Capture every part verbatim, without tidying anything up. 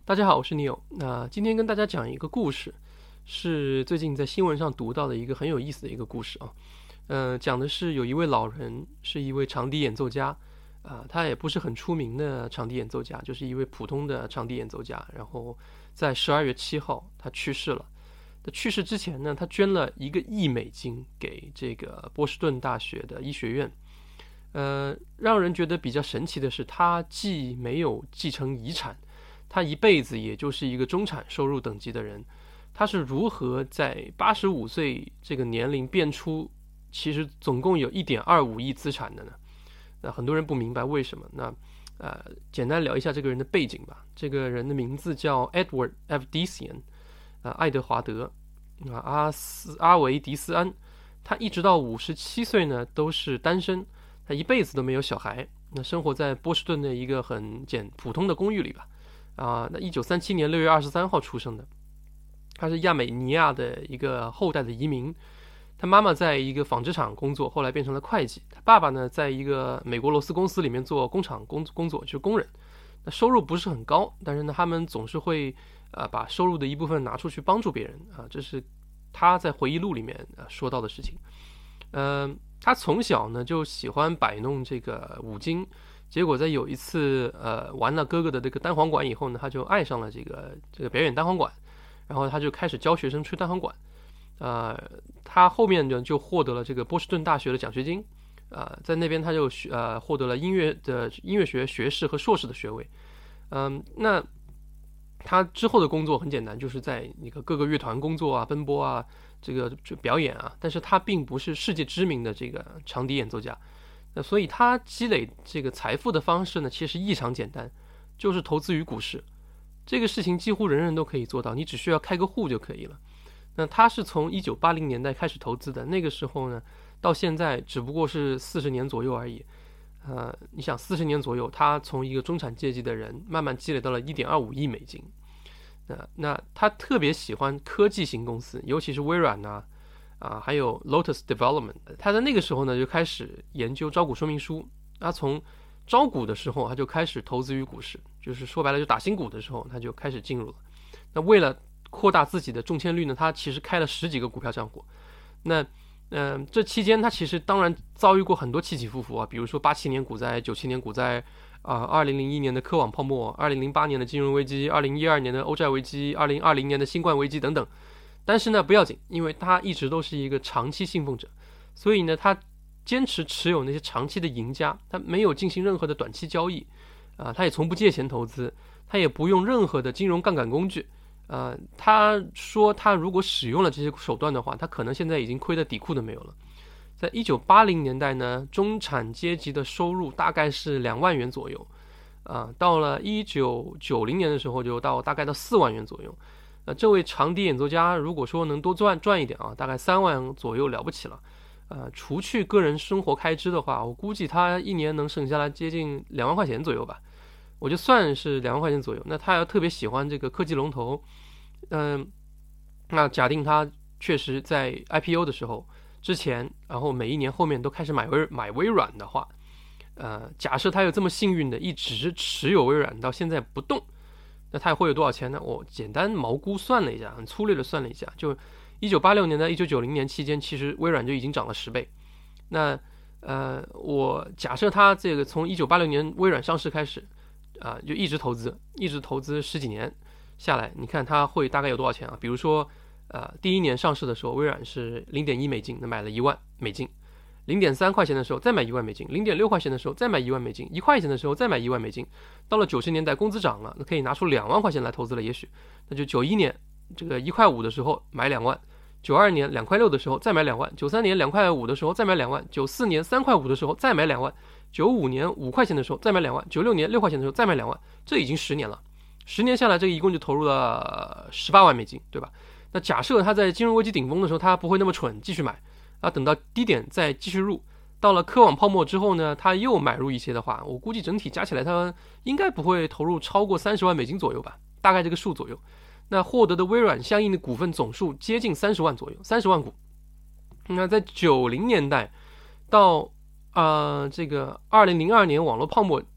大家好，我是 Neil。那今天跟大家讲一个故事，是最近在新闻上读到的一个很有意思的一个故事啊。呃，讲的是有一位老人，是一位长笛演奏家，啊、他也不是很出名的长笛演奏家，就是一位普通的长笛演奏家。然后在十二月七号，他去世了。在去世之前呢，他捐了一个亿美金给这个波士顿大学的医学院。呃，让人觉得比较神奇的是，他既没有继承遗产。他一辈子也就是一个中产收入等级的人，他是如何在八十五岁这个年龄变出其实总共有 一点二五亿资产的呢？那很多人不明白为什么。那呃，简单聊一下这个人的背景吧。这个人的名字叫 Edward Avdisian， 啊、呃，爱德华德啊，阿斯阿维迪斯安。他一直到五十七岁呢都是单身，他一辈子都没有小孩。那生活在波士顿的一个很简普通的公寓里吧。啊，那一九三七年六月二十三号出生的，他是亚美尼亚的一个后代的移民。他妈妈在一个纺织厂工作，后来变成了会计。他爸爸呢，在一个美国螺丝公司里面做工厂工工作，就是工人。那收入不是很高，但是呢，他们总是会啊、呃、把收入的一部分拿出去帮助别人啊，这是他在回忆录里面啊、呃、说到的事情。嗯、呃，他从小呢就喜欢摆弄这个五金。结果在有一次，呃，玩了哥哥的这个单簧管以后呢，他就爱上了这个这个表演单簧管，然后他就开始教学生吹单簧管。呃，他后面呢就获得了这个波士顿大学的奖学金，呃，在那边他就呃获得了音乐的音乐学学士和硕士的学位。嗯、呃，那他之后的工作很简单，就是在那个各个乐团工作啊、奔波啊、这个表演啊，但是他并不是世界知名的这个长笛演奏家。那所以他积累这个财富的方式呢，其实异常简单，就是投资于股市。这个事情几乎人人都可以做到，你只需要开个户就可以了。那他是从一九八零年代开始投资的，那个时候呢，到现在只不过是四十年左右而已。呃，你想四十年左右，他从一个中产阶级的人，慢慢积累到了一点二五亿美金。那那他特别喜欢科技型公司，尤其是微软啊。啊，还有 Lotus Development， 他在那个时候呢就开始研究招股说明书。他从招股的时候，他就开始投资于股市，就是说白了，就打新股的时候，他就开始进入了。那为了扩大自己的中签率呢，他其实开了十几个股票账户。那嗯、呃，这期间他其实当然遭遇过很多起起伏伏啊，比如说八七年股灾、九七年股灾啊、二零零一年的科网泡沫、二零零八年的金融危机、二零一二年的欧债危机、二零二零年的新冠危机等等。但是呢，不要紧，因为他一直都是一个长期信奉者，所以呢，他坚持持有那些长期的赢家，他没有进行任何的短期交易，啊、呃，他也从不借钱投资，他也不用任何的金融杠杆工具，啊、呃，他说他如果使用了这些手段的话，他可能现在已经亏得底裤都没有了。在一九八零年代呢，中产阶级的收入大概是两万元左右，啊、呃，到了一九九零年的时候，就到大概到四万元左右。呃，这位长笛演奏家如果说能多赚赚一点啊，大概三万左右了不起了。呃，除去个人生活开支的话，我估计他一年能省下来接近两万块钱左右吧。我就算是两万块钱左右。那他要特别喜欢这个科技龙头，嗯、呃，那假定他确实在 I P O 的时候之前，然后每一年后面都开始买微买微软的话，呃，假设他有这么幸运的一直持有微软到现在不动。那他会有多少钱呢？我简单毛估算了一下，很粗略的算了一下，就一九八六年到一九九零年期间，其实微软就已经涨了十倍。那呃，我假设他这个从一九八六年微软上市开始，啊、呃，就一直投资，一直投资十几年下来，你看他会大概有多少钱啊？比如说，呃，第一年上市的时候，微软是零点一美金，那买了一万美金。零点三块钱的时候再买一万美金，零点六块钱的时候再买一万美金，一块钱的时候再买一万美金。到了九十年代，工资涨了，那可以拿出两万块钱来投资了。也许，那就九一年这个一块五的时候买两万，九二年两块六的时候再买两万，九三年两块五的时候再买两万，九四年三块五的时候再买两万，九五年五块钱的时候再买两万，九六年六块钱的时候再买两万。这已经十年了，十年下来，这个一共就投入了十八万美金，对吧？那假设他在金融危机顶峰的时候，他不会那么蠢，继续买。啊，等到低点再继续入，到了科网泡沫之后呢，他又买入一些的话，我估计整体加起来他应该不会投入超过三十万美金左右吧，大概这个数左右。那获得的微软相应的股份总数接近三十万左右，三十万股。那在九零年代到啊、呃、这个二零零二年网络泡沫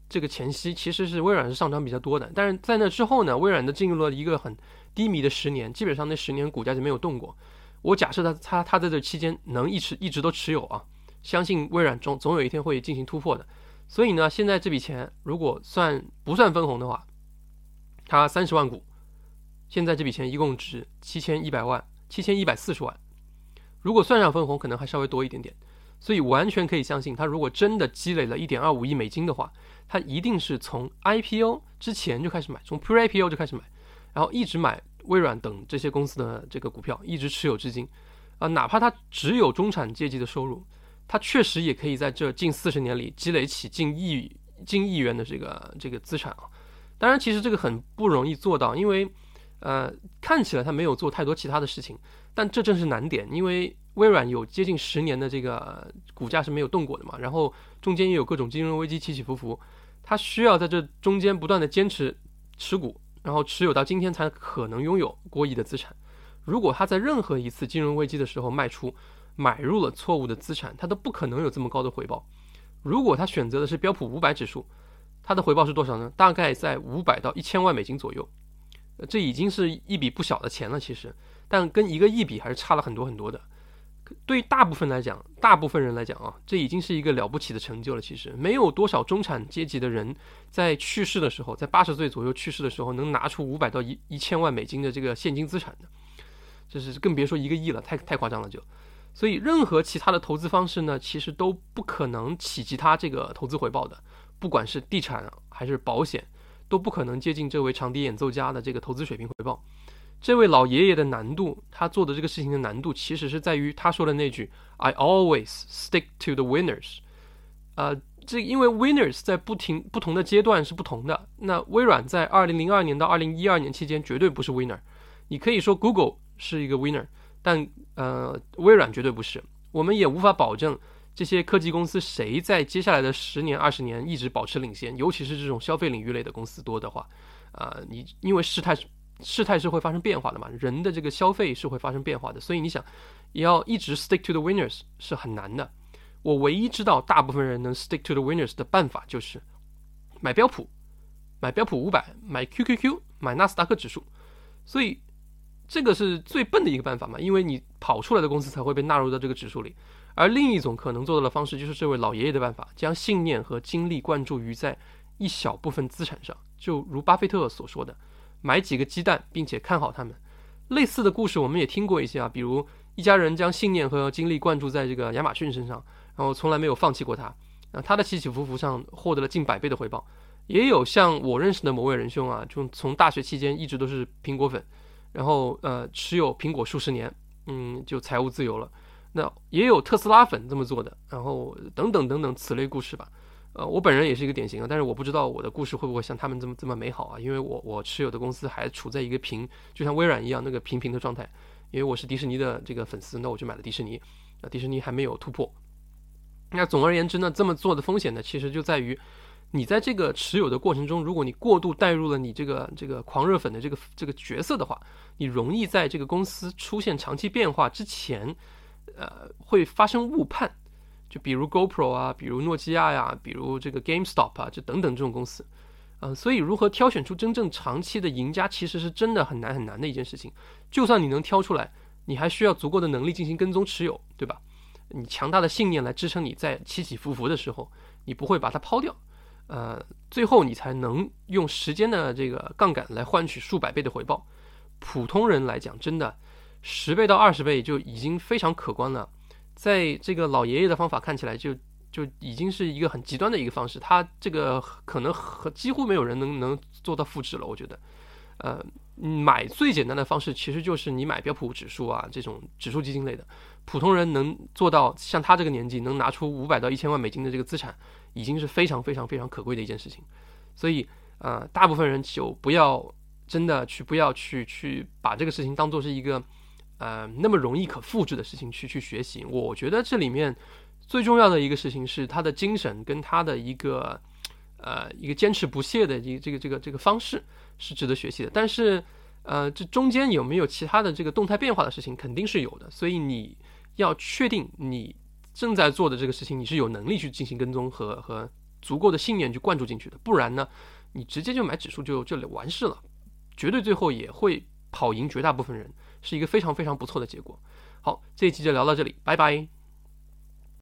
这个前夕，其实是微软是上涨比较多的，但是在那之后呢，微软的进入了一个很低迷的十年，基本上那十年股价就没有动过。我假设它它它在这期间能一直一直都持有啊，相信微软总总有一天会进行突破的。所以呢，现在这笔钱如果算不算分红的话，它三十万股，现在这笔钱一共值七千一百万，七千一百四十万。如果算上分红，可能还稍微多一点点。所以完全可以相信，他如果真的积累了 一点二五亿美金的话，他一定是从 I P O 之前就开始买，从 Pre-I P O 就开始买，然后一直买微软等这些公司的这个股票，一直持有至今。啊、呃，哪怕他只有中产阶级的收入，他确实也可以在这近四十年里积累起近亿近亿元的这个这个资产啊。当然，其实这个很不容易做到，因为呃看起来他没有做太多其他的事情，但这正是难点，因为微软有接近十年的这个股价是没有动过的嘛，然后中间也有各种金融危机起起伏伏，它需要在这中间不断的坚持持股，然后持有到今天才可能拥有过亿的资产。如果它在任何一次金融危机的时候卖出，买入了错误的资产，它都不可能有这么高的回报。如果它选择的是标普五百指数，它的回报是多少呢？大概在五百到一千万美金左右，这已经是一笔不小的钱了，其实，但跟一个亿比还是差了很多很多的。对于大部分来讲，大部分人来讲啊，这已经是一个了不起的成就了。其实没有多少中产阶级的人在去世的时候，在八十岁左右去世的时候，能拿出五百到一一千万美金的这个现金资产的，就是更别说一个亿了，太太夸张了就。所以任何其他的投资方式呢，其实都不可能企及他这个投资回报的，不管是地产还是保险，都不可能接近这位长笛演奏家的这个投资水平回报。这位老爷爷的难度，他做的这个事情的难度，其实是在于他说的那句 "I always stick to the winners"。呃，这因为 winners 在不停不同的阶段是不同的。那微软在二零零二年到二零一二年期间绝对不是 winner。你可以说 Google 是一个 winner， 但呃，微软绝对不是。我们也无法保证这些科技公司谁在接下来的十年、二十年一直保持领先，尤其是这种消费领域类的公司多的话，啊、呃，你因为事态是。事态是会发生变化的嘛，人的这个消费是会发生变化的，所以你想也要一直 stick to the winners 是很难的。我唯一知道大部分人能 stick to the winners 的办法就是买标普，买标普五百，买 Q Q Q， 买纳斯达克指数。所以这个是最笨的一个办法嘛，因为你跑出来的公司才会被纳入到这个指数里。而另一种可能做到的方式就是这位老爷爷的办法，将信念和精力灌注于在一小部分资产上，就如巴菲特所说的，买几个鸡蛋并且看好它们。类似的故事我们也听过一些啊，比如一家人将信念和精力灌注在这个亚马逊身上，然后从来没有放弃过它，啊，他的起起伏伏上获得了近百倍的回报。也有像我认识的某位仁兄啊，就从大学期间一直都是苹果粉，然后呃持有苹果数十年，嗯，就财务自由了。那也有特斯拉粉这么做的，然后等等等等此类故事吧。呃，我本人也是一个典型啊，但是我不知道我的故事会不会像他们这么这么美好啊？因为我我持有的公司还处在一个平，就像微软一样那个平平的状态。因为我是迪士尼的这个粉丝，那我就买了迪士尼，啊，迪士尼还没有突破。那总而言之呢，这么做的风险呢，其实就在于你在这个持有的过程中，如果你过度带入了你这个这个狂热粉的这个这个角色的话，你容易在这个公司出现长期变化之前，呃，会发生误判。就比如 GoPro 啊，比如诺基亚呀，比如这个 GameStop 啊，就等等这种公司，呃，所以如何挑选出真正长期的赢家，其实是真的很难很难的一件事情。就算你能挑出来，你还需要足够的能力进行跟踪持有，对吧？你强大的信念来支撑你在起起伏伏的时候，你不会把它抛掉，呃，最后你才能用时间的这个杠杆来换取数百倍的回报。普通人来讲，真的十倍到二十倍就已经非常可观了。在这个老爷爷的方法看起来就就已经是一个很极端的一个方式，他这个可能和几乎没有人能能做到复制了。我觉得，呃，买最简单的方式其实就是你买标普指数啊这种指数基金类的，普通人能做到像他这个年纪能拿出五百到一千万美金的这个资产，已经是非常非常非常可贵的一件事情。所以，呃，大部分人就不要真的去不要去去把这个事情当做是一个。呃，那么容易可复制的事情去去学习，我觉得这里面最重要的一个事情是他的精神跟他的一个呃一个坚持不懈的一这个这个这个方式是值得学习的。但是呃，这中间有没有其他的这个动态变化的事情，肯定是有的。所以你要确定你正在做的这个事情，你是有能力去进行跟踪和和足够的信念去灌注进去的，不然呢，你直接就买指数就就完事了，绝对最后也会跑赢绝大部分人，是一个非常非常不错的结果。好，这一期就聊到这里，拜拜。